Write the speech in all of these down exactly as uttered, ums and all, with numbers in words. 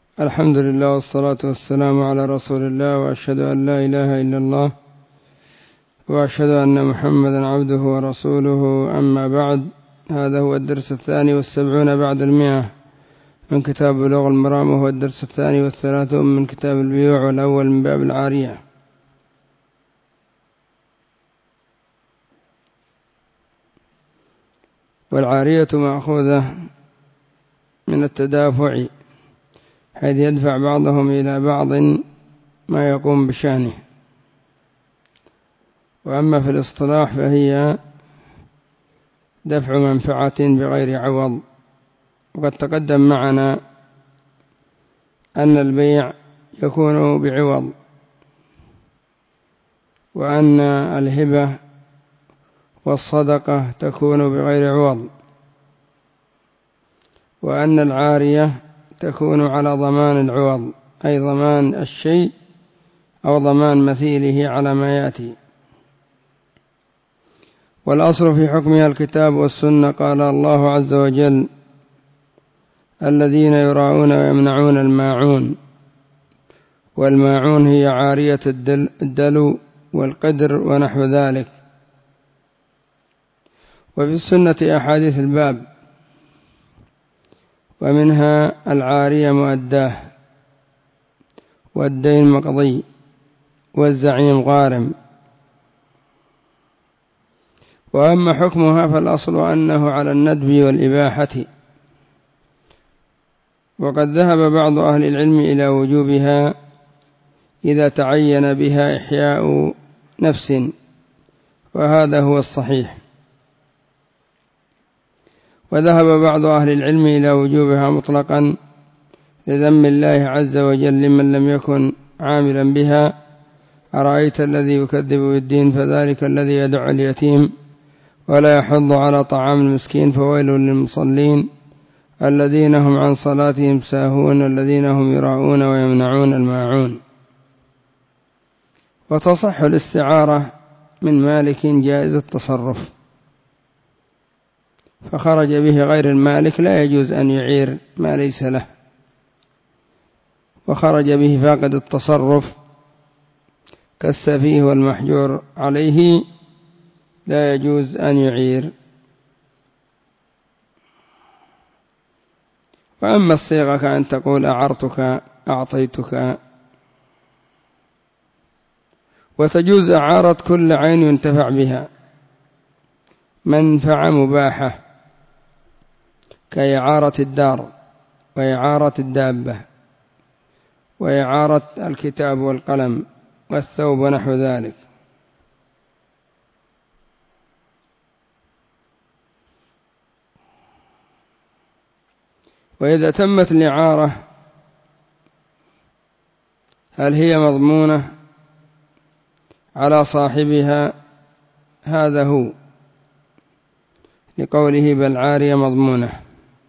الحمد لله والصلاة والسلام على رسول الله، وأشهد أن لا إله إلا الله، وأشهد أن محمدا عبده ورسوله. أما بعد، هذا هو الدرس الثاني والسبعون بعد المئة من كتاب بلوغ المرام، وهو الدرس الثاني والثلاثون من كتاب البيوع، والأول من باب العارية. والعارية مأخوذة من التدافع، حيث يدفع بعضهم إلى بعض ما يقوم بشأنه. وأما في الاصطلاح فهي دفع منفعة بغير عوض. وقد تقدم معنا أن البيع يكون بعوض، وأن الهبة والصدقة تكون بغير عوض، وأن العارية تكون على ضمان العوض، أي ضمان الشيء أو ضمان مثيله على ما يأتي. والأصل في حكمها الكتاب والسنة. قال الله عز وجل: الذين يراءون ويمنعون الماعون. والماعون هي عارية الدلو والقدر ونحو ذلك. وفي السنة أحاديث الباب، ومنها العارية مؤداه، والدين مقضي، والزعيم غارم. وأما حكمها فالأصل أنه على الندب والإباحة. وقد ذهب بعض أهل العلم إلى وجوبها إذا تعين بها إحياء نفس، وهذا هو الصحيح. وذهب بعض أهل العلم إلى وجوبها مطلقا لذم الله عز وجل لمن لم يكن عاملا بها: أرأيت الذي يكذب بالدين فذلك الذي يدع اليتيم ولا يحض على طعام المسكين فويل للمصلين الذين هم عن صلاتهم ساهون الذين هم يراءون ويمنعون الماعون. وتصح الاستعارة من مالك جائز التصرف، فخرج به غير المالك لا يجوز أن يعير ما ليس له. وخرج به فاقد التصرف كالسفيه والمحجور عليه لا يجوز أن يعير. وأما الصيغة كأن تقول أعرتك، أعطيتك. وتجوز إعارة كل عين ينتفع بها منفعة مباحة، كإعارة الدار، وإعارة الدابة، وإعارة الكتاب والقلم والثوب ونحو ذلك. وإذا تمت الإعارة هل هي مضمونة على صاحبها؟ هذا هو، لقوله: بل عارية مضمونة.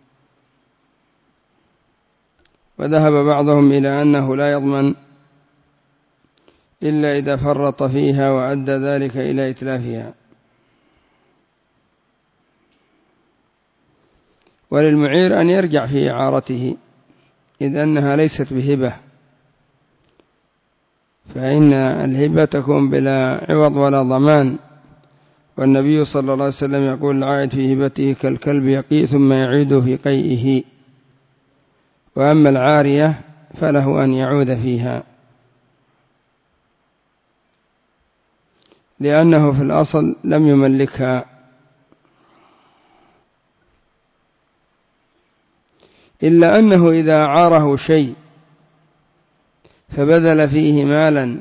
وذهب بعضهم إلى أنه لا يضمن إلا إذا فرط فيها وأدى ذلك إلى إتلافها. وللمعير أن يرجع في إعارته، إذ أنها ليست بهبة، فإن الهبة تكون بلا عوض ولا ضمان. والنبي صلى الله عليه وسلم يقول: العائد في هبته كالكلب يقي ثم يعيد في قيئه. وأما العارية فله أن يعود فيها، لأنه في الأصل لم يملكها، إلا أنه إذا أعاره شيء فبذل فيه مالا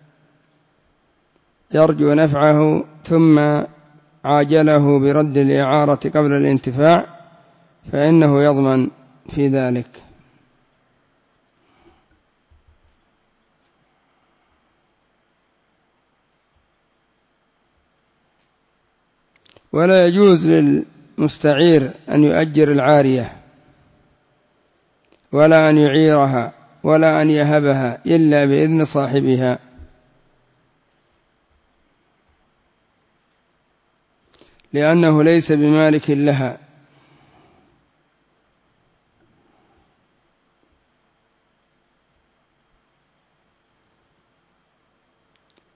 يرجو نفعه ثم عاجله برد الإعارة قبل الانتفاع، فإنه يضمن في ذلك. ولا يجوز للمستعير أن يؤجر العارية، ولا أن يعيرها، ولا أن يهبها إلا بإذن صاحبها، لأنه ليس بمالك لها.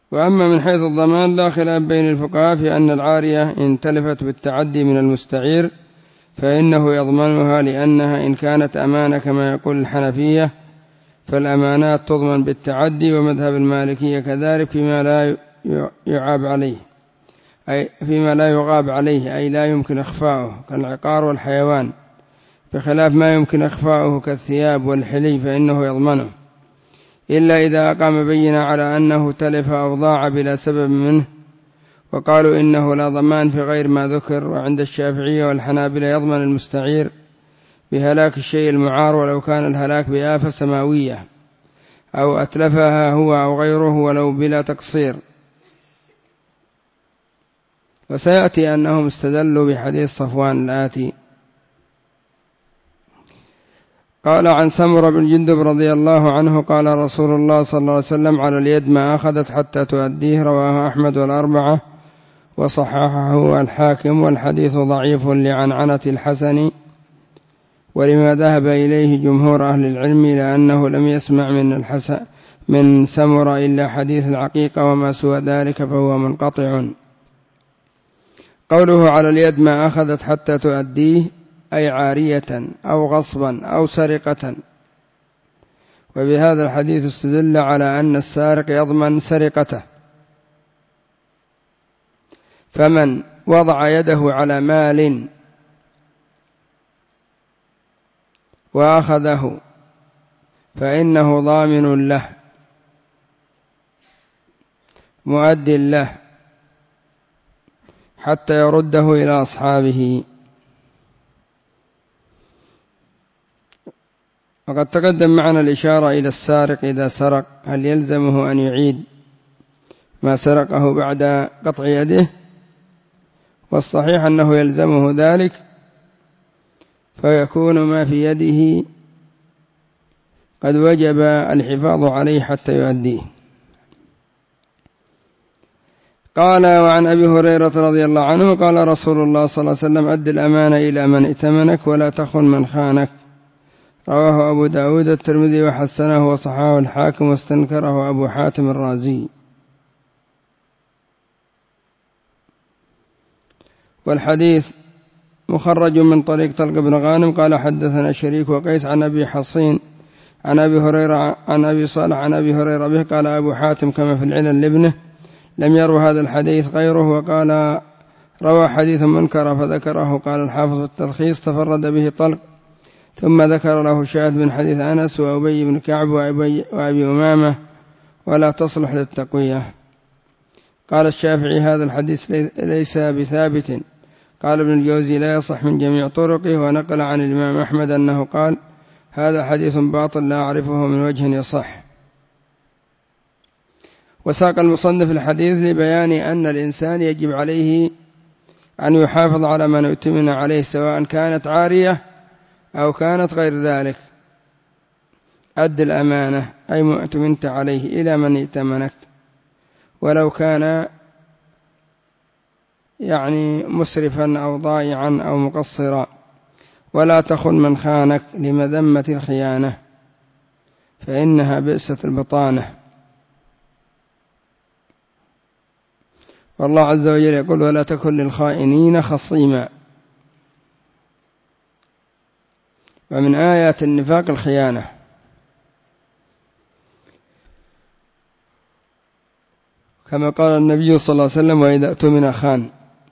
وأما من حيث الضمان لا خلاف بين الفقهاء في أن العارية إن تلفت بالتعدي من المستعير فإنه يضمنها، لأنها إن كانت أمانة كما يقول الحنفية فالأمانات تضمن بالتعدي، ومذهب المالكية كذلك فيما لا يعاب عليه أي فيما لا يغاب عليه أي لا يمكن إخفاؤه كالعقار والحيوان، بخلاف ما يمكن إخفاؤه كالثياب والحلي فإنه يضمنه، إلا إذا أقام بينة على أنه تلف أو ضاع بلا سبب منه، وقالوا إنه لا ضمان في غير ما ذكر. وعند الشافعية والحنابلة يضمن المستعير بهلاك الشيء المعار ولو كان الهلاك بآفة سماوية أو أتلفها هو أو غيره ولو بلا تقصير. وسيأتي أنهم استدلوا بحديث صفوان الآتي. قال عن سمرة بن جندب رضي الله عنه قال رسول الله صلى الله عليه وسلم: على اليد ما أخذت حتى تؤديه. رواه أحمد والأربعة وصححه الحاكم، والحديث ضعيف لعنعنة الحسن، ولما ذهب إليه جمهور أهل العلم لأنه لم يسمع من الحسن من سمرة إلا حديث العقيقة، وما سوى ذلك فهو منقطع. قوله على اليد ما أخذت حتى تؤديه أي عارية أو غصبا أو سرقة. وبهذا الحديث استدل على أن السارق يضمن سرقته، فمن وضع يده على مال وأخذه فإنه ضامن له مؤد له حتى يرده إلى أصحابه. وقد تقدم معنا الإشارة إلى السارق إذا سرق هل يلزمه أن يعيد ما سرقه بعد قطع يده؟ والصحيح أنه يلزمه ذلك، فيكون ما في يده قد وجب الحفاظ عليه حتى يؤديه. قال وعن أبي هريرة رضي الله عنه قال رسول الله صلى الله عليه وسلم: أد الأمانة إلى من ائتمنك ولا تخن من خانك. رواه أبو داود الترمذي وحسنه وصححه الحاكم واستنكره أبو حاتم الرازي. والحديث مخرج من طريق طلق بن غانم قال حدثنا شريك وقيس عن أبي حصين عن أبي هريرة عن أبي صالح عن أبي هريرة به. قال أبو حاتم كما في العلل لابنه لم يروا هذا الحديث غيره، وقال روى حديث منكر فذكره. قال الحافظ التلخيص تفرد به طلق، ثم ذكر له شاهد من حديث أنس وأبي بن كعب وأبي, وأبي أمامة ولا تصلح للتقوية. قال الشافعي هذا الحديث ليس بثابت. قال ابن الجوزي لا يصح من جميع طرقه، ونقل عن الإمام أحمد أنه قال هذا حديث باطل لا أعرفه من وجه يصح. وساق المصنف الحديث لبيان أن الإنسان يجب عليه أن يحافظ على من اؤتمن عليه سواء كانت عارية أو كانت غير ذلك. أد الأمانة أي ما اؤتمنت عليه إلى من ائتمنك، ولو كان يعني مسرفا أو ضائعا أو مقصرا. ولا تخن من خانك لمذمة الخيانة فإنها بئست البطانة. والله عز وجل يقول ولا تكن للخائنين خصيما. ومن آيات النفاق الخيانة، كما قال النبي صلى الله عليه وسلم وإذا اؤتمن خان.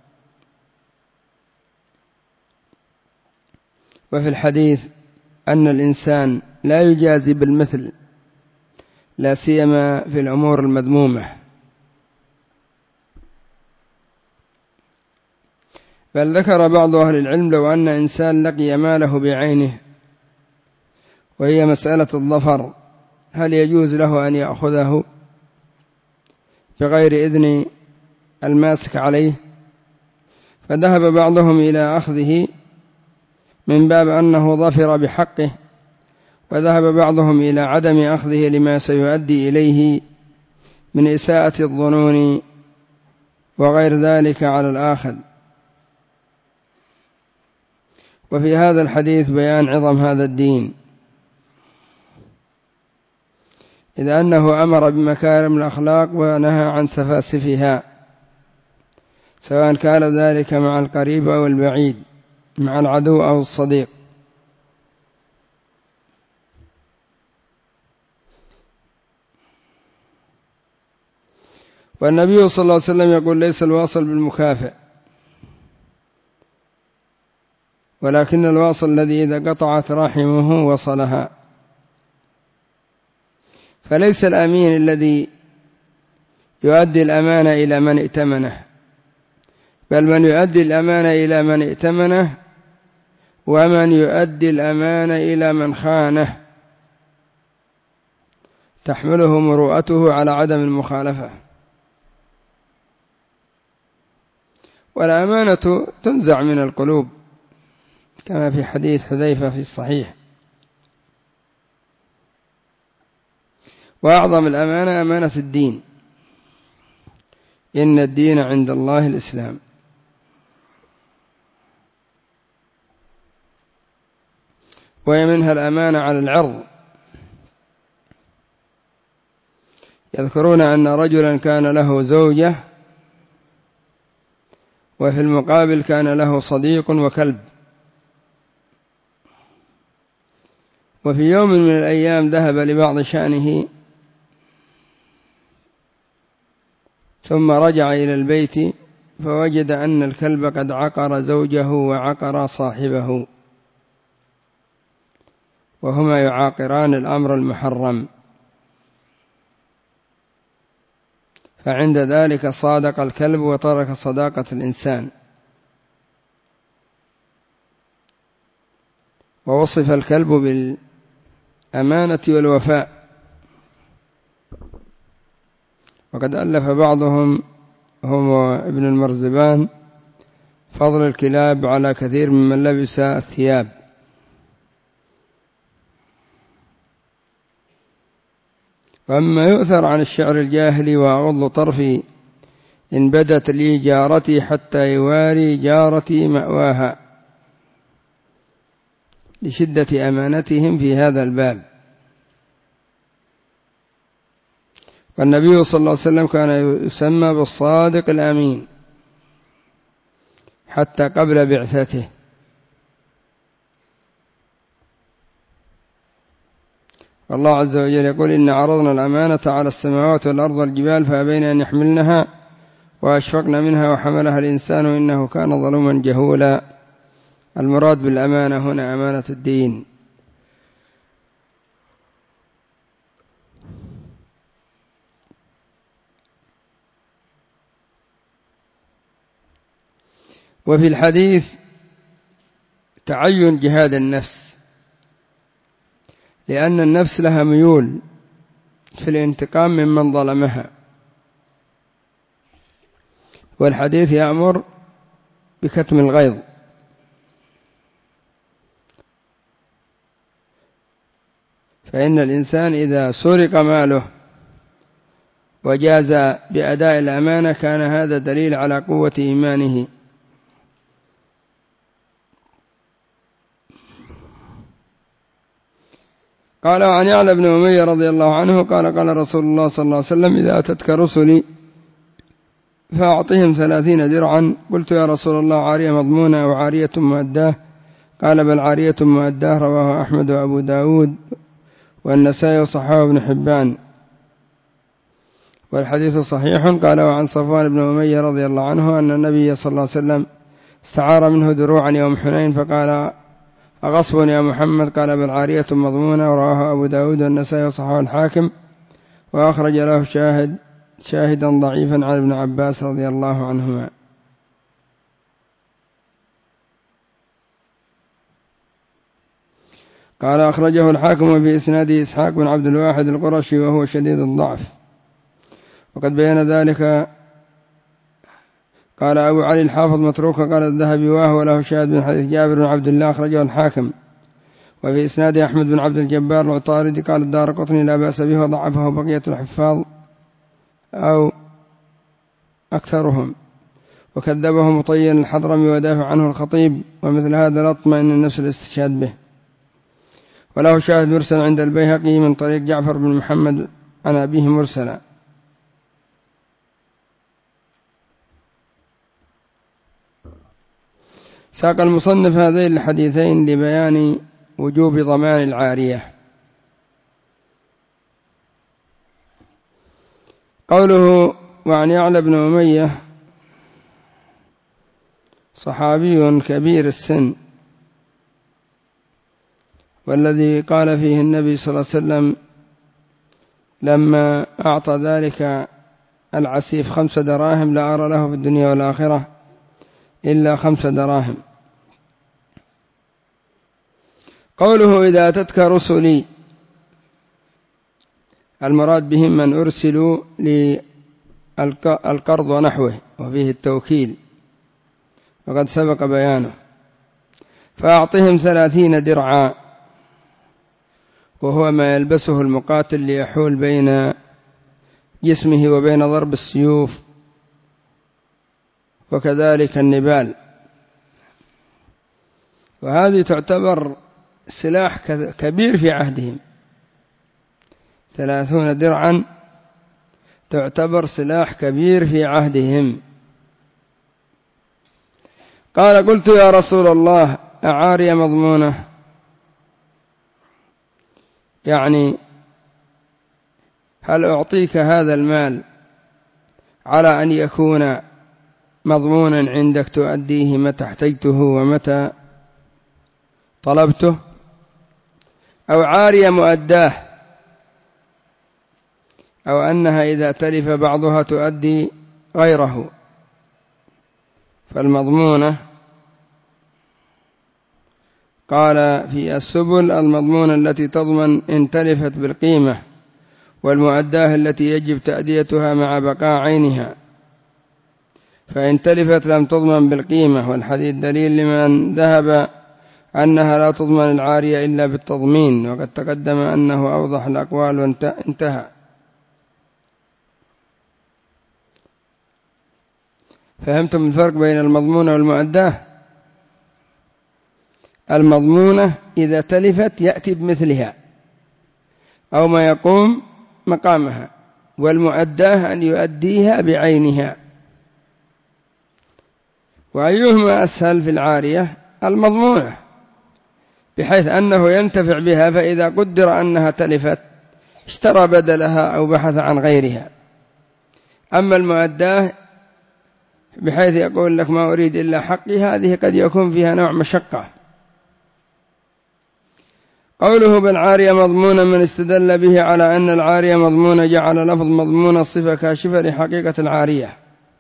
وفي الحديث أن الإنسان لا يجازي بالمثل لا سيما في الأمور المذمومة، بل ذكر بعض أهل العلم لو أن إنسان لقي ماله بعينه وهي مسألة الظفر هل يجوز له أن يأخذه بغير إذن الماسك عليه؟ فذهب بعضهم إلى أخذه من باب أنه ظفر بحقه، وذهب بعضهم إلى عدم أخذه لما سيؤدي إليه من إساءة الظنون وغير ذلك على الآخذ. وفي هذا الحديث بيان عظم هذا الدين، إذ أنه أمر بمكارم الأخلاق ونهى عن سفاسفها، سواء كان ذلك مع القريب أو البعيد، مع العدو أو الصديق. والنبي صلى الله عليه وسلم يقول: ليس الواصل بالمكافئ، ولكن الواصل الذي إذا قطعت رحمه وصلها. فليس الأمين الذي يؤدي الأمانة إلى من ائتمنه، بل من يؤدي الأمانة إلى من ائتمنه، ومن يؤدي الأمانة إلى من خانه تحمله مروءته على عدم المخالفة. والأمانة تنزع من القلوب كما في حديث حذيفة في الصحيح. وأعظم الأمانة أمانة الدين، إن الدين عند الله الإسلام. ومنها الأمانة على العرض. يذكرون أن رجلا كان له زوجة، وفي المقابل كان له صديق وكلب. وفي يوم من الأيام ذهب لبعض شأنه، ثم رجع إلى البيت فوجد أن الكلب قد عقر زوجه وعقر صاحبه، وهما يعاقران الأمر المحرم. فعند ذلك صادق الكلب وترك صداقة الإنسان. ووصف الكلب بالأمانة والوفاء. وقد ألف بعضهم هم ابن المرزبان فضل الكلاب على كثير ممن لبس الثياب. وأما يؤثر عن الشعر الجاهلي: وأغض طرفي إن بدت لي جارتي حتى يواري جارتي مأواها، لشدة أمانتهم في هذا الباب. والنبي صلى الله عليه وسلم كان يسمى بالصادق الأمين حتى قبل بعثته. والله عز وجل يقول: إن عرضنا الأمانة على السماوات والأرض والجبال فأبين أن يحملنها وأشفقن منها وحملها الإنسان إنه كان ظلوما جهولا. المراد بالأمانة هنا أمانة الدين. وفي الحديث تعين جهاد النفس، لأن النفس لها ميول في الانتقام ممن ظلمها. والحديث يأمر بكتم الغيظ. فإن الإنسان إذا سرق ماله وجاز بأداء الأمانة كان هذا دليل على قوة إيمانه. قال: وعن يعلى بن أمية رضي الله عنه قال: قال رسول الله صلى الله عليه وسلم: إذا أتتك رسلي فأعطهم ثلاثين درعا. قلت: يا رسول الله، عارية مضمونة أو عارية مؤداه؟ قال: بل عارية مؤداه. رواه أحمد وأبو داود والنسائي وصححه ابن حبان، والحديث صحيح. قال: وعن صفوان بن أمية رضي الله عنه أن النبي صلى الله عليه وسلم استعار منه دروعا يوم حنين، فقال: أغصب يا محمد؟ قال: بل عارية مضمونة. ورواه أبو داود والنسائي وصححه الحاكم، وأخرج له شاهد شاهدا ضعيفا عن ابن عباس رضي الله عنهما. قال: أخرجه الحاكم في إسناده إسحاق بن عبد الواحد القرشي وهو شديد الضعف، وقد بين ذلك. قال أبو علي الحافظ متروك. قال الذهبي: وهو له شاهد من حديث جابر بن عبد الله أخرجه الحاكم. وفي إسناد أحمد بن عبد الجبار العطاردي. قال الدارقطني: لا بأس به، وضعفه بقية الحفاظ أو أكثرهم، وكذبه مطين الحضرمي ودافع عنه الخطيب. ومثل هذا لا اطمئن النفس الاستشهاد به. وله شاهد مرسل عند البيهقي من طريق جعفر بن محمد عن أبيه مرسلا. ساق المصنف هذين الحديثين لبيان وجوب ضمان العارية. قوله وعن يعلى بن أمية صحابي كبير السن، والذي قال فيه النبي صلى الله عليه وسلم لما أعطى ذلك العسيف خمس دراهم لا أرى له في الدنيا والآخرة إلا خمس دراهم. قوله إذا أتتك رسلي، المراد بهم من أرسلوا للقرض ونحوه وفيه التوكيل وقد سبق بيانه. فأعطهم ثلاثين درعا، وهو ما يلبسه المقاتل ليحول بين جسمه وبين ضرب السيوف، وكذلك النبال، وهذه تعتبر سلاح كبير في عهدهم. ثلاثون درعا تعتبر سلاح كبير في عهدهم. قال قلت يا رسول الله أعاري مضمونة، يعني هل أعطيك هذا المال على أن يكون مضمونا عندك تؤديه متى احتجته ومتى طلبته، أو عارية مؤداه، أو أنها إذا تلف بعضها تؤدي غيره؟ فالمضمونة قال في السبل المضمونة التي تضمن إن تلفت بالقيمة، والمؤداه التي يجب تأديتها مع بقاء عينها، فإن تلفت لم تضمن بالقيمة. والحديث دليل لمن ذهب أنها لا تضمن العارية إلا بالتضمين، وقد تقدم أنه أوضح الأقوال وانتهى. فهمتم الفرق بين المضمونة والمؤداه؟ المضمونة إذا تلفت يأتي بمثلها أو ما يقوم مقامها، والمؤداه أن يؤديها بعينها. وأيهما أسهل في العارية؟ المضمونة، بحيث أنه ينتفع بها، فإذا قدر أنها تلفت اشترى بدلها أو بحث عن غيرها. أما المؤداه بحيث يقول لك ما أريد إلا حقي، هذه قد يكون فيها نوع مشقة. قوله بالعارية مضمونة من استدل به على أن العارية مضمونة جعل لفظ مضمونة الصفة كاشفة لحقيقة العارية،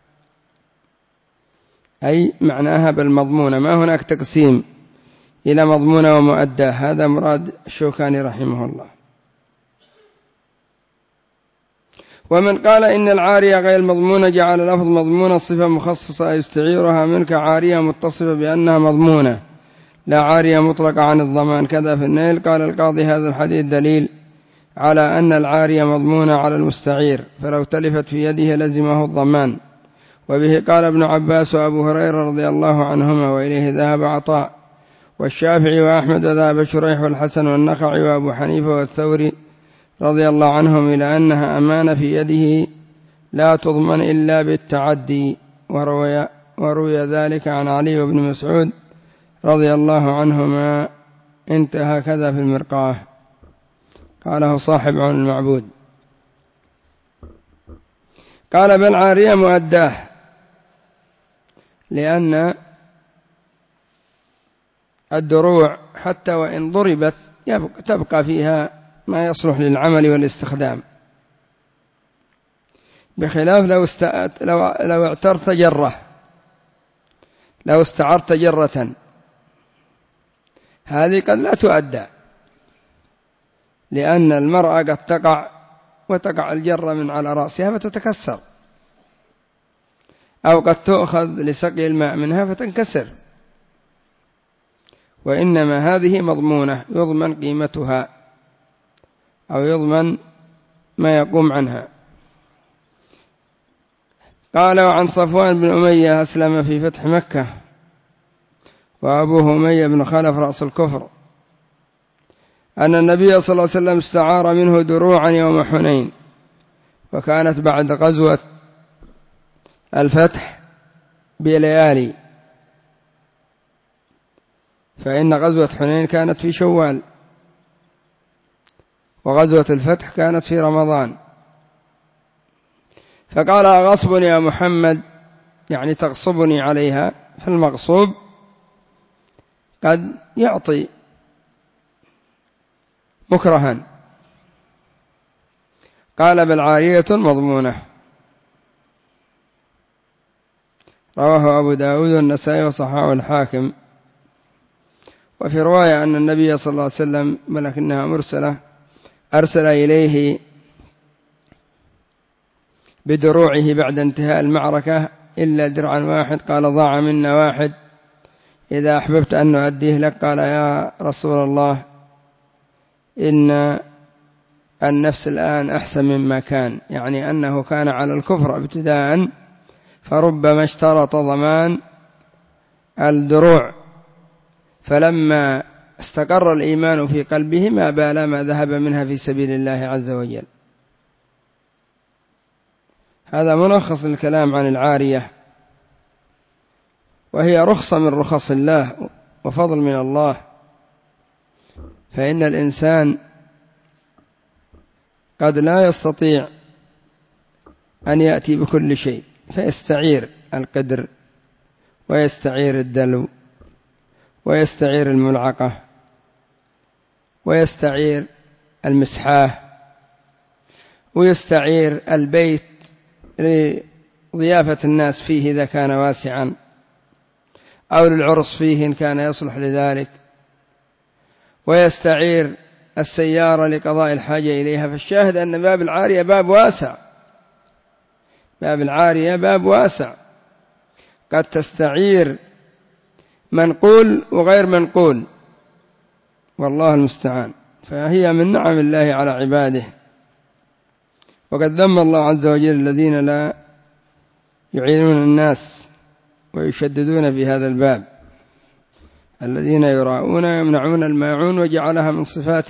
أي معناها بالمضمونة، ما هناك تقسيم إلى مضمونة ومؤداه. هذا مراد الشوكاني رحمه الله. ومن قال إن العارية غير المضمونة جعل لفظ مضمونة الصفة مخصصة يستعيرها منك عارية متصفة بأنها مضمونة لا عارية مطلقة عن الضمان. كذا في النيل قال القاضي هذا الحديث دليل على أن العارية مضمونة على المستعير، فلو تلفت في يده لزمه الضمان. وبه قال ابن عباس وأبو هريرة رضي الله عنهما، وإليه ذهب عطاء والشافعي وأحمد، وذهب شريح والحسن والنخعي وأبو حنيفة والثوري رضي الله عنهم إلى أنها أمانة في يده لا تضمن إلا بالتعدي. وروي, وروي ذلك عن علي وابن مسعود رضي الله عنهما. انتهى كذا في المرقاة، قاله صاحب عون المعبود. قال بل عارية مؤداه، لأن الدروع حتى وإن ضربت تبقى فيها ما يصلح للعمل والاستخدام، بخلاف لو, لو, لو اعترت جرة، لو استعرت جرة هذه قد لا تؤدى، لأن المرأة قد تقع وتقع الجرة من على رأسها فتتكسر، أو قد تؤخذ لسقي الماء منها فتنكسر. وإنما هذه مضمونة يضمن قيمتها أو يضمن ما يقوم عنها. قال وعن صفوان بن أمية أسلم في فتح مكة، وأبوه أمية بن خلف رأس الكفر، أن النبي صلى الله عليه وسلم استعار منه دروعا يوم حنين، وكانت بعد غزوة الفتح بليالي، فإن غزوة حنين كانت في شوال، وغزوة الفتح كانت في رمضان. فقال: أغصب يا محمد، يعني تغصبني عليها؟ فالمغصوب قد يعطي مكرها. قال: بل عارية مضمونة. رواه أبو داود والنسائي وصححه الحاكم. وفي رواية أن النبي صلى الله عليه وسلم، ولكنها مرسلة، أرسل إليه بدروعه بعد انتهاء المعركة إلا درعا واحد، قال: ضاع منا واحد، إذا أحببت أن نؤديه لك. قال: يا رسول الله، إن النفس الآن أحسن مما كان، يعني أنه كان على الكفر ابتداء، فربما اشترط ضمان الدروع، فلما استقر الإيمان في قلبه ما بال ما ذهب منها في سبيل الله عز وجل. هذا ملخص الكلام عن العارية، وهي رخصة من رخص الله وفضل من الله. فإن الإنسان قد لا يستطيع أن يأتي بكل شيء، فيستعير القدر، ويستعير الدلو، ويستعير الملعقة، ويستعير المسحاه، ويستعير البيت لضيافة الناس فيه إذا كان واسعا، أو للعرس فيه إن كان يصلح لذلك، ويستعير السيارة لقضاء الحاجة إليها. فالشاهد أن باب العارية باب واسع، باب العارية باب واسع، قد تستعير منقول وغير منقول، والله المستعان. فهي من نعم الله على عباده. وقد ذم الله عز وجل الذين لا يعينون الناس ويشددون في هذا الباب، الذين يراءون يمنعون الماعون، وجعلها من صفات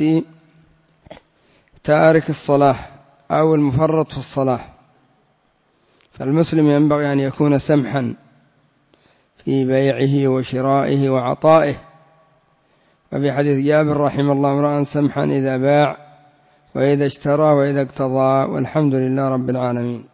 تارك الصلاة أو المفرط في الصلاة. فالمسلم ينبغي أن يكون سمحا في بيعه وشرائه وعطائه. وفي حديث جابر: رحم الله امرأ سمحا إذا باع وإذا اشترى وإذا اقتضى. والحمد لله رب العالمين.